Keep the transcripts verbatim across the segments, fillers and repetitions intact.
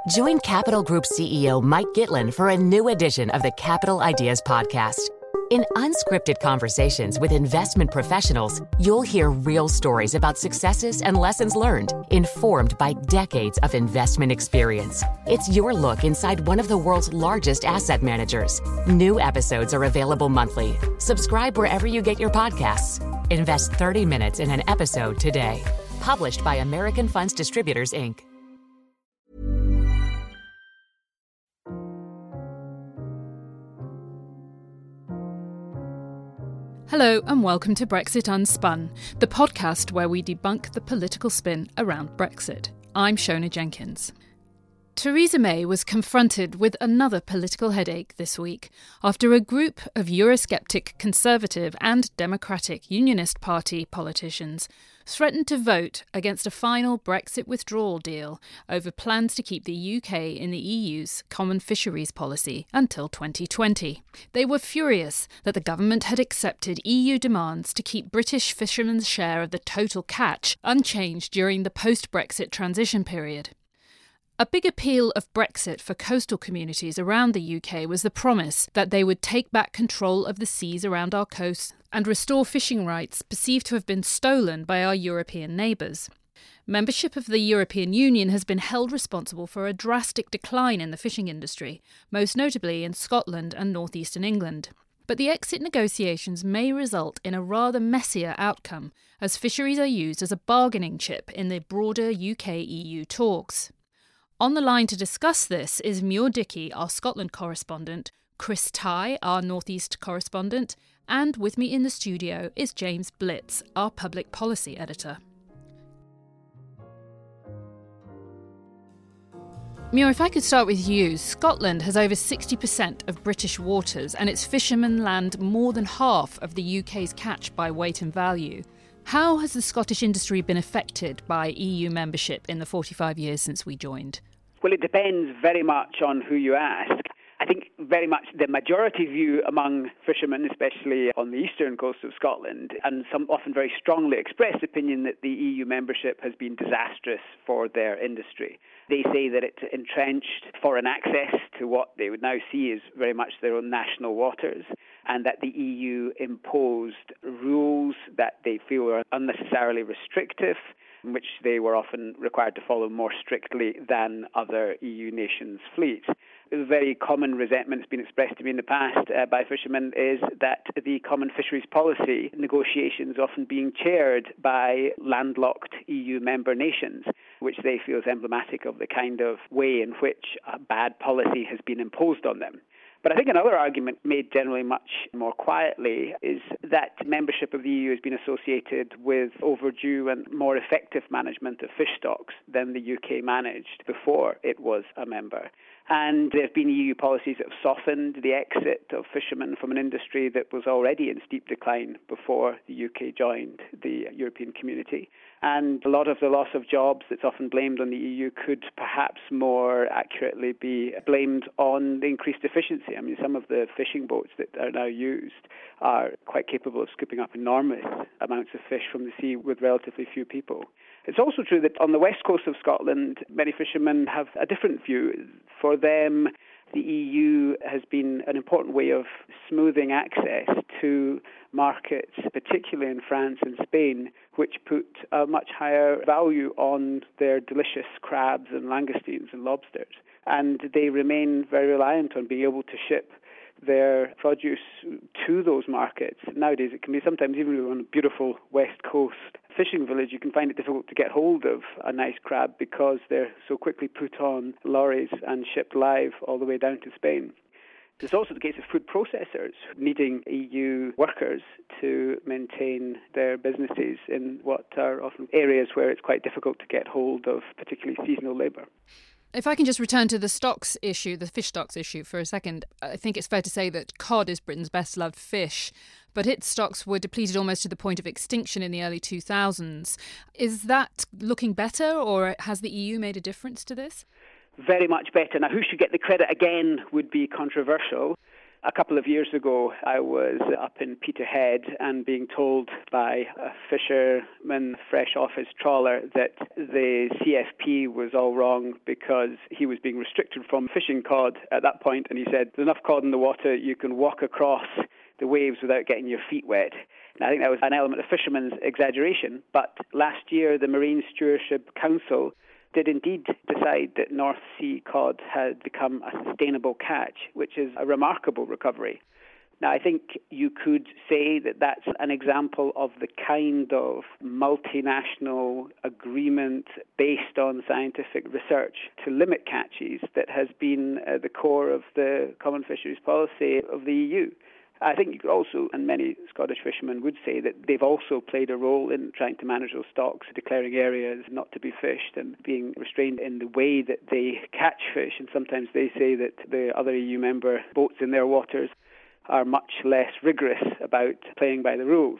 Join Capital Group C E O Mike Gitlin for a new edition of the Capital Ideas Podcast. In unscripted conversations with investment professionals, you'll hear real stories about successes and lessons learned, informed by decades of investment experience. It's your look inside one of the world's largest asset managers. New episodes are available monthly. Subscribe wherever you get your podcasts. Invest thirty minutes in an episode today. Published by American Funds Distributors, Incorporated. Hello and welcome to Brexit Unspun, the podcast where we debunk the political spin around Brexit. I'm Shona Jenkins. Theresa May was confronted with another political headache this week after a group of Eurosceptic Conservative and Democratic Unionist Party politicians threatened to vote against a final Brexit withdrawal deal over plans to keep the U K in the E U's common fisheries policy until twenty twenty. They were furious that the government had accepted E U demands to keep British fishermen's share of the total catch unchanged during the post-Brexit transition period. A big appeal of Brexit for coastal communities around the U K was the promise that they would take back control of the seas around our coasts and restore fishing rights perceived to have been stolen by our European neighbours. Membership of the European Union has been held responsible for a drastic decline in the fishing industry, most notably in Scotland and northeastern England. But the exit negotiations may result in a rather messier outcome, as fisheries are used as a bargaining chip in the broader U K E U talks. On the line to discuss this is Muir Dickey, our Scotland correspondent, Chris Tye, our North East correspondent, and with me in the studio is James Blitz, our public policy editor. Muir, if I could start with you. Scotland has over sixty percent of British waters and its fishermen land more than half of the U K's catch by weight and value. How has the Scottish industry been affected by E U membership in the forty-five years since we joined? Well, it depends very much on who you ask. I think very much the majority view among fishermen, especially on the eastern coast of Scotland, and some often very strongly expressed opinion that the E U membership has been disastrous for their industry. They say that it entrenched foreign access to what they would now see as very much their own national waters, and that the E U imposed rules that they feel are unnecessarily restrictive, which they were often required to follow more strictly than other E U nations' fleets. A very common resentment that's been expressed to me in the past uh, by fishermen is that the common fisheries policy negotiations often being chaired by landlocked E U member nations, which they feel is emblematic of the kind of way in which a bad policy has been imposed on them. But I think another argument made generally much more quietly is that membership of the E U has been associated with overdue and more effective management of fish stocks than the U K managed before it was a member. And there have been E U policies that have softened the exit of fishermen from an industry that was already in steep decline before the U K joined the European community. And a lot of the loss of jobs that's often blamed on the E U could perhaps more accurately be blamed on the increased efficiency. I mean, some of the fishing boats that are now used are quite capable of scooping up enormous amounts of fish from the sea with relatively few people. It's also true that on the west coast of Scotland, many fishermen have a different view. For them, the E U has been an important way of smoothing access to markets, particularly in France and Spain, which put a much higher value on their delicious crabs and langoustines and lobsters. And they remain very reliant on being able to ship their produce to those markets. Nowadays, it can be sometimes, even on a beautiful west coast fishing village, you can find it difficult to get hold of a nice crab because they're so quickly put on lorries and shipped live all the way down to Spain. It's also the case of food processors needing E U workers to maintain their businesses in what are often areas where it's quite difficult to get hold of particularly seasonal labour. If I can just return to the stocks issue, the fish stocks issue for a second, I think it's fair to say that cod is Britain's best loved fish, but its stocks were depleted almost to the point of extinction in the early two thousands. Is that looking better, or has the E U made a difference to this? Very much better. Now, who should get the credit again would be controversial. A couple of years ago, I was up in Peterhead and being told by a fisherman fresh off his trawler that the C F P was all wrong because he was being restricted from fishing cod at that point. And he said, there's enough cod in the water, you can walk across the waves without getting your feet wet. And I think that was an element of fishermen's exaggeration. But last year, the Marine Stewardship Council did indeed decide that North Sea cod had become a sustainable catch, which is a remarkable recovery. Now, I think you could say that that's an example of the kind of multinational agreement based on scientific research to limit catches that has been at the core of the common fisheries policy of the E U. I think you could also, and many Scottish fishermen would say, that they've also played a role in trying to manage those stocks, declaring areas not to be fished and being restrained in the way that they catch fish. And sometimes they say that the other E U member boats in their waters are much less rigorous about playing by the rules.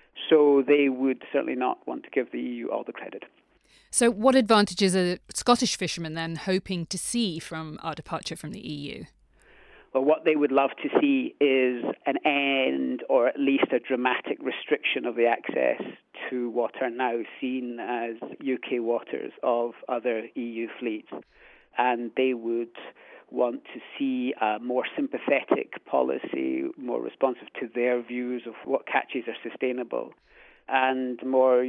So they would certainly not want to give the E U all the credit. So what advantages are Scottish fishermen then hoping to see from our departure from the E U? Well, what they would love to see is an end or at least a dramatic restriction of the access to what are now seen as U K waters of other E U fleets. And they would want to see a more sympathetic policy, more responsive to their views of what catches are sustainable, and more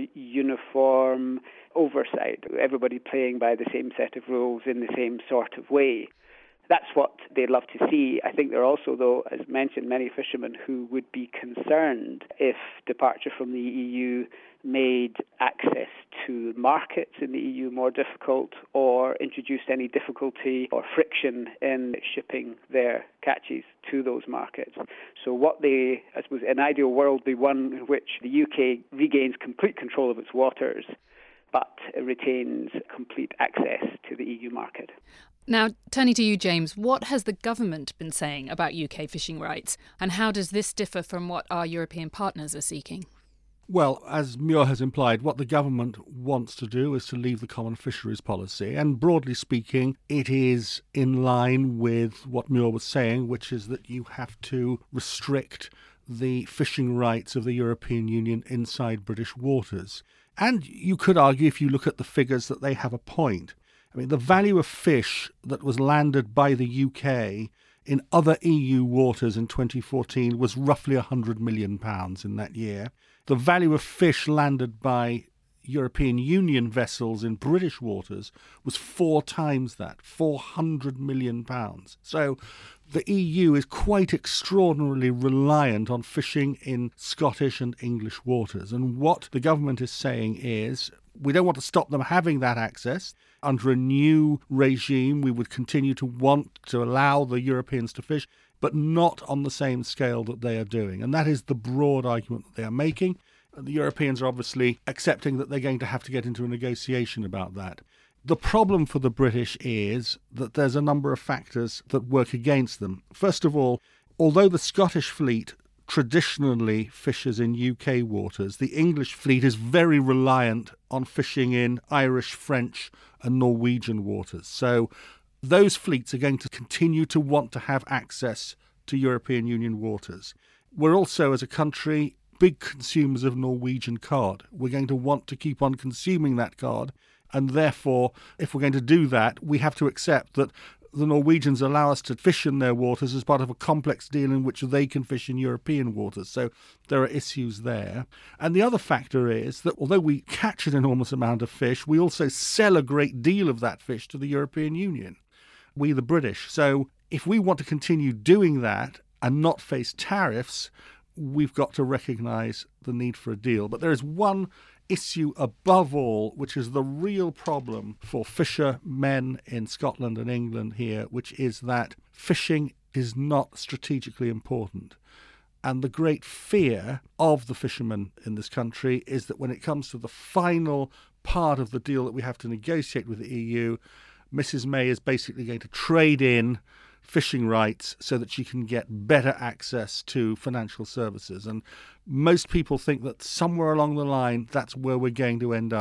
uniform oversight, everybody playing by the same set of rules in the same sort of way. That's what they'd love to see. I think there are also, though, as mentioned, many fishermen who would be concerned if departure from the E U made access to markets in the E U more difficult or introduced any difficulty or friction in shipping their catches to those markets. So what they, I suppose, an ideal world be one in which the U K regains complete control of its waters but retains complete access to the E U market. Now, turning to you, James, what has the government been saying about U K fishing rights, and how does this differ from what our European partners are seeking? Well, as Muir has implied, what the government wants to do is to leave the common fisheries policy. And broadly speaking, it is in line with what Muir was saying, which is that you have to restrict the fishing rights of the European Union inside British waters. And you could argue, if you look at the figures, that they have a point. I mean, the value of fish that was landed by the U K in other E U waters in twenty fourteen was roughly one hundred million pounds in that year. The value of fish landed by European Union vessels in British waters was four times that, four hundred million pounds. So the E U is quite extraordinarily reliant on fishing in Scottish and English waters. And what the government is saying is, we don't want to stop them having that access. Under a new regime, we would continue to want to allow the Europeans to fish, but not on the same scale that they are doing. And that is the broad argument that they are making. And the Europeans are obviously accepting that they're going to have to get into a negotiation about that. The problem for the British is that there's a number of factors that work against them. First of all, although the Scottish fleet traditionally fishes in U K waters, the English fleet is very reliant on fishing in Irish, French and Norwegian waters. So those fleets are going to continue to want to have access to European Union waters. We're also, as a country, big consumers of Norwegian cod. We're going to want to keep on consuming that cod, and therefore, if we're going to do that, we have to accept that the Norwegians allow us to fish in their waters as part of a complex deal in which they can fish in European waters. So there are issues there. And the other factor is that although we catch an enormous amount of fish, we also sell a great deal of that fish to the European Union, we the British. So if we want to continue doing that and not face tariffs, we've got to recognise the need for a deal. But there is one issue above all, which is the real problem for fishermen in Scotland and England here, which is that fishing is not strategically important. And the great fear of the fishermen in this country is that when it comes to the final part of the deal that we have to negotiate with the E U, Missus May is basically going to trade in fishing rights so that she can get better access to financial services. And most people think that somewhere along the line, that's where we're going to end up.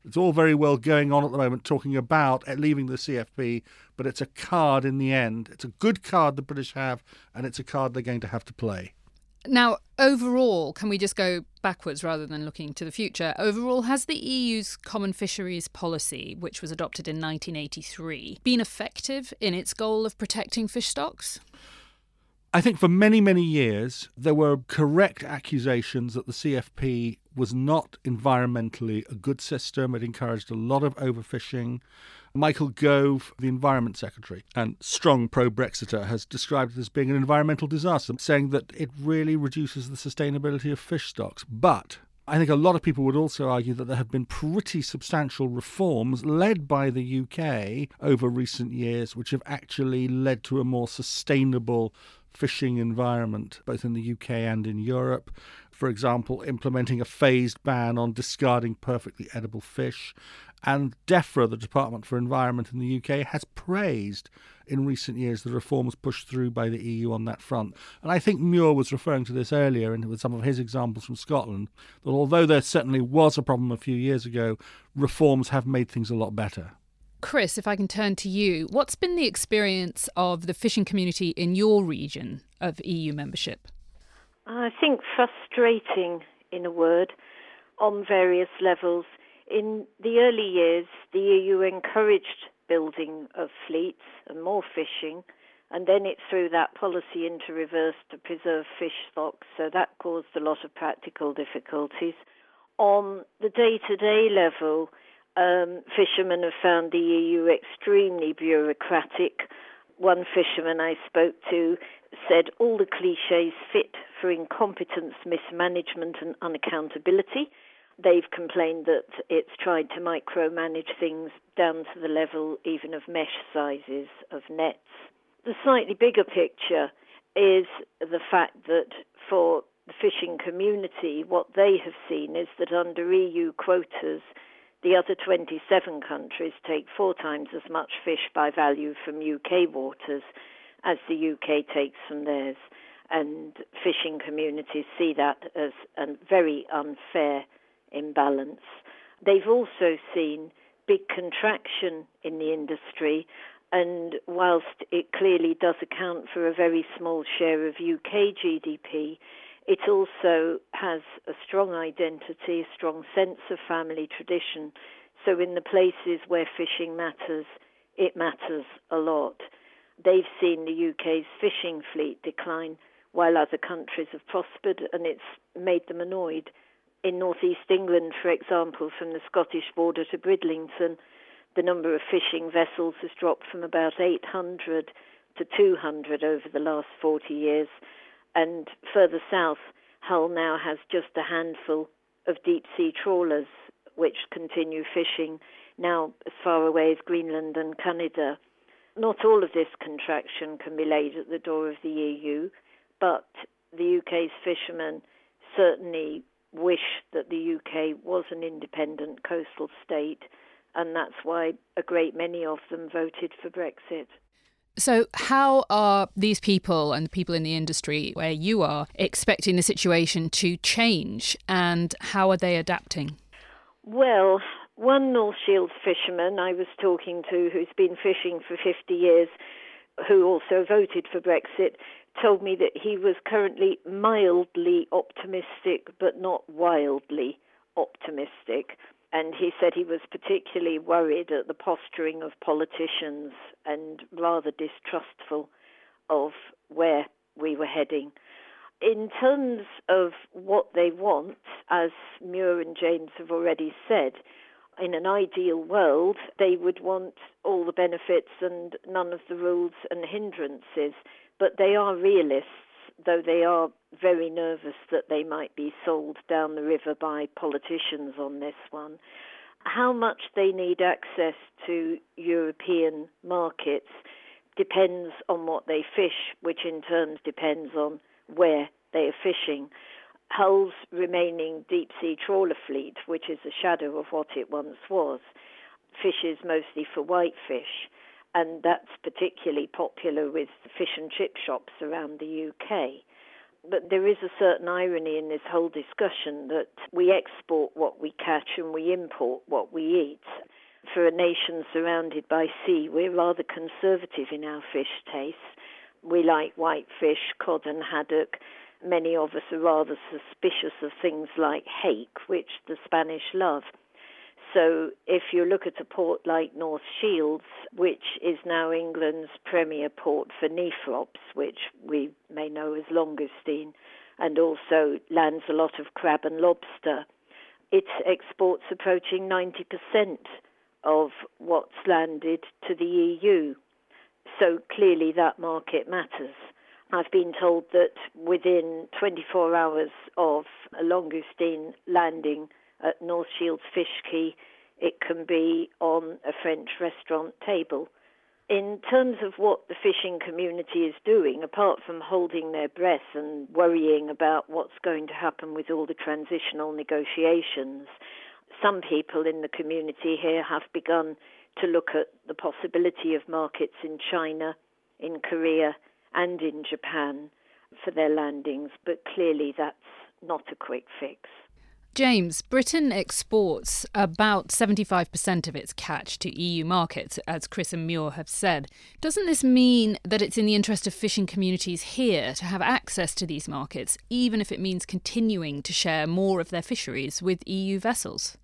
It's all very well going on at the moment talking about leaving the C F P, but it's a card in the end. It's a good card the British have, and it's a card they're going to have to play. Now, overall, can we just go backwards rather than looking to the future? Overall, has the E U's Common Fisheries Policy, which was adopted in nineteen eighty-three, been effective in its goal of protecting fish stocks? I think for many, many years, there were correct accusations that the C F P was not environmentally a good system. It encouraged a lot of overfishing. Michael Gove, the Environment Secretary and strong pro-Brexiter, has described it as being an environmental disaster, saying that it really reduces the sustainability of fish stocks. But I think a lot of people would also argue that there have been pretty substantial reforms led by the U K over recent years, which have actually led to a more sustainable fishing environment, both in the U K and in Europe. For example, implementing a phased ban on discarding perfectly edible fish. And DEFRA, the Department for Environment in the U K, has praised in recent years the reforms pushed through by the E U on that front. And I think Muir was referring to this earlier in, with some of his examples from Scotland, that although there certainly was a problem a few years ago, reforms have made things a lot better. Chris, if I can turn to you, what's been the experience of the fishing community in your region of E U membership? I think frustrating, in a word, on various levels. In the early years, the E U encouraged building of fleets and more fishing, and then it threw that policy into reverse to preserve fish stocks, so that caused a lot of practical difficulties. On the day-to-day level, um, fishermen have found the E U extremely bureaucratic. One fisherman I spoke to said all the cliches fit for incompetence, mismanagement and unaccountability. They've complained that it's tried to micromanage things down to the level even of mesh sizes of nets. The slightly bigger picture is the fact that for the fishing community, what they have seen is that under E U quotas, the other twenty-seven countries take four times as much fish by value from U K waters as the U K takes from theirs. And fishing communities see that as a very unfair imbalance. They've also seen big contraction in the industry, and whilst it clearly does account for a very small share of U K G D P, it also has a strong identity, a strong sense of family tradition. So in the places where fishing matters, it matters a lot. They've seen the U K's fishing fleet decline while other countries have prospered, and it's made them annoyed. In northeast England, for example, from the Scottish border to Bridlington, the number of fishing vessels has dropped from about eight hundred to two hundred over the last forty years. And further south, Hull now has just a handful of deep-sea trawlers which continue fishing now as far away as Greenland and Canada. Not all of this contraction can be laid at the door of the E U, but the U K's fishermen certainly wish that the U K was an independent coastal state, and that's why a great many of them voted for Brexit. So how are these people and the people in the industry where you are expecting the situation to change, and how are they adapting? Well, one North Shields fisherman I was talking to, who's been fishing for fifty years, who also voted for Brexit, told me that he was currently mildly optimistic, but not wildly optimistic. And he said he was particularly worried at the posturing of politicians and rather distrustful of where we were heading. In terms of what they want, as Muir and James have already said, in an ideal world, they would want all the benefits and none of the rules and hindrances. But they are realists, though they are very nervous that they might be sold down the river by politicians on this one. How much they need access to European markets depends on what they fish, which in turn depends on where they are fishing. Hull's remaining deep-sea trawler fleet, which is a shadow of what it once was, fishes mostly for whitefish, and that's particularly popular with fish and chip shops around the U K. But there is a certain irony in this whole discussion that we export what we catch and we import what we eat. For a nation surrounded by sea, we're rather conservative in our fish tastes. We like white fish, cod and haddock. Many of us are rather suspicious of things like hake, which the Spanish love. So if you look at a port like North Shields, which is now England's premier port for nephrops, which we may know as langoustine, and also lands a lot of crab and lobster, its exports approaching ninety percent of what's landed to the E U. So clearly that market matters. I've been told that within twenty-four hours of a langoustine landing at North Shields Fish Quay, it can be on a French restaurant table. In terms of what the fishing community is doing, apart from holding their breath and worrying about what's going to happen with all the transitional negotiations, some people in the community here have begun to look at the possibility of markets in China, in Korea, and in Japan for their landings, but clearly that's not a quick fix. James, Britain exports about seventy-five percent of its catch to E U markets, as Chris and Muir have said. Doesn't this mean that it's in the interest of fishing communities here to have access to these markets, even if it means continuing to share more of their fisheries with E U vessels?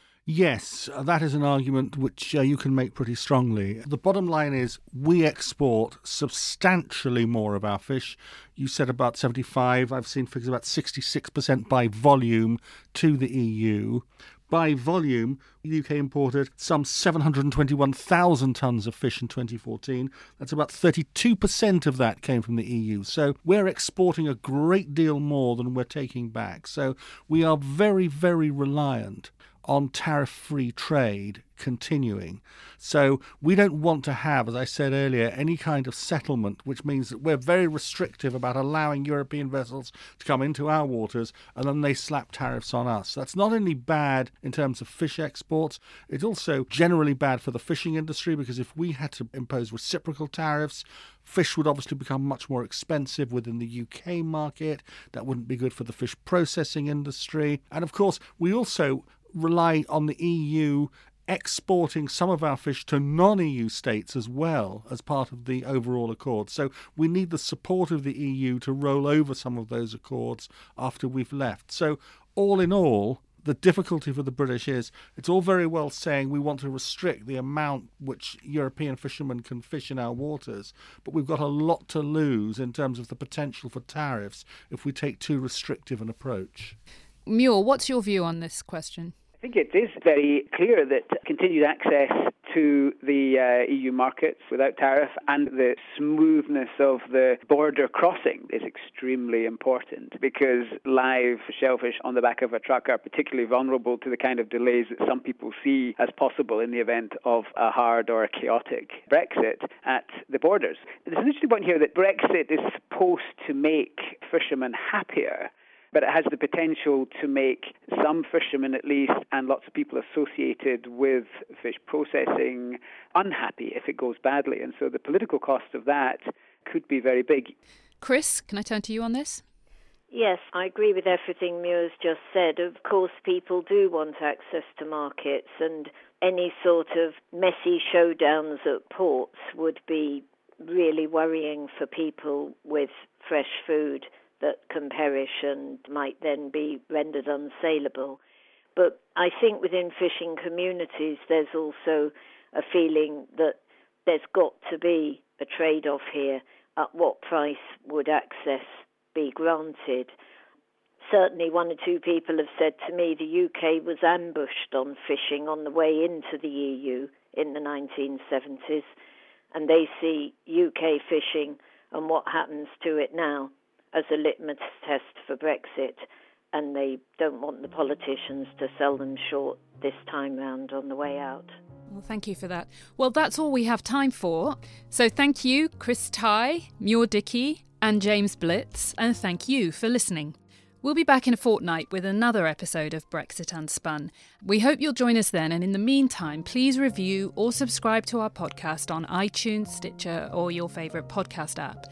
Yes, that is an argument which uh, you can make pretty strongly. The bottom line is we export substantially more of our fish. You said about seventy-five. I've seen figures about sixty-six percent by volume to the E U. By volume, the U K imported some seven hundred twenty-one thousand tonnes of fish in twenty fourteen. That's about thirty-two percent of that came from the E U. So we're exporting a great deal more than we're taking back. So we are very, very reliant on tariff-free trade continuing. So we don't want to have, as I said earlier, any kind of settlement, which means that we're very restrictive about allowing European vessels to come into our waters and then they slap tariffs on us. That's not only bad in terms of fish exports, it's also generally bad for the fishing industry, because if we had to impose reciprocal tariffs, fish would obviously become much more expensive within the U K market. That wouldn't be good for the fish processing industry. And of course, we also rely on the E U exporting some of our fish to non-E U states as well as part of the overall accord. So we need the support of the E U to roll over some of those accords after we've left. So all in all, the difficulty for the British is it's all very well saying we want to restrict the amount which European fishermen can fish in our waters, but we've got a lot to lose in terms of the potential for tariffs if we take too restrictive an approach. Muir, what's your view on this question? I think it is very clear that continued access to the uh, E U markets without tariff and the smoothness of the border crossing is extremely important, because live shellfish on the back of a truck are particularly vulnerable to the kind of delays that some people see as possible in the event of a hard or a chaotic Brexit at the borders. There's an interesting point here that Brexit is supposed to make fishermen happier, but it has the potential to make some fishermen, at least, and lots of people associated with fish processing unhappy if it goes badly. And so the political cost of that could be very big. Chris, can I turn to you on this? Yes, I agree with everything Muir's just said. Of course, people do want access to markets, and any sort of messy showdowns at ports would be really worrying for people with fresh food that can perish and might then be rendered unsaleable. But I think within fishing communities there's also a feeling that there's got to be a trade-off here. At what price would access be granted? Certainly one or two people have said to me the U K was ambushed on fishing on the way into the E U in the nineteen seventies, and they see U K fishing and what happens to it now as a litmus test for Brexit, and they don't want the politicians to sell them short this time round on the way out. Well, thank you for that. Well, that's all we have time for. So thank you, Chris Tye, Muir Dickey and James Blitz, and thank you for listening. We'll be back in a fortnight with another episode of Brexit Unspun. We hope you'll join us then, and in the meantime, please review or subscribe to our podcast on iTunes, Stitcher or your favourite podcast app.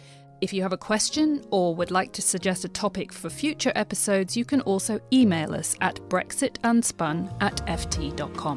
If you have a question or would like to suggest a topic for future episodes, you can also email us at brexitunspun at f t dot com.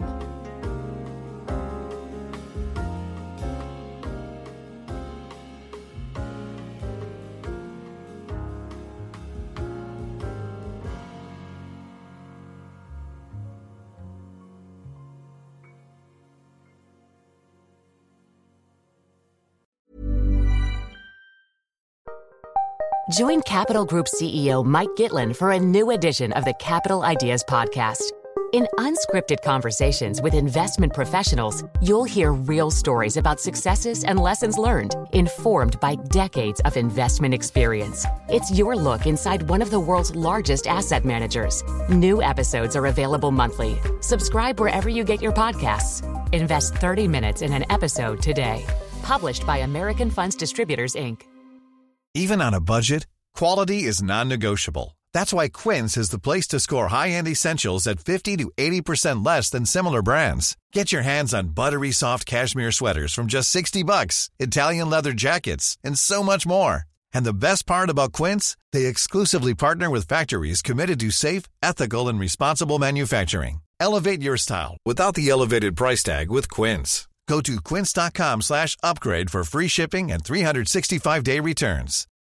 Join Capital Group C E O Mike Gitlin for a new edition of the Capital Ideas Podcast. In unscripted conversations with investment professionals, you'll hear real stories about successes and lessons learned, informed by decades of investment experience. It's your look inside one of the world's largest asset managers. New episodes are available monthly. Subscribe wherever you get your podcasts. Invest thirty minutes in an episode today. Published by American Funds Distributors, Incorporated. Even on a budget, quality is non-negotiable. That's why Quince is the place to score high-end essentials at fifty to eighty percent less than similar brands. Get your hands on buttery soft cashmere sweaters from just sixty bucks, Italian leather jackets, and so much more. And the best part about Quince, they exclusively partner with factories committed to safe, ethical, and responsible manufacturing. Elevate your style without the elevated price tag with Quince. Go to quince.com slash upgrade for free shipping and three sixty-five day returns.